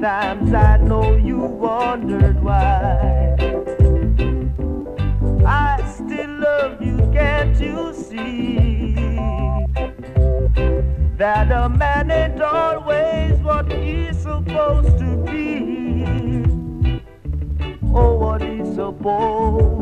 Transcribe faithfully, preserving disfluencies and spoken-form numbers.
Sometimes I know you wondered why I still love you, can't you see that a man ain't always what he's supposed to be, or what he's supposed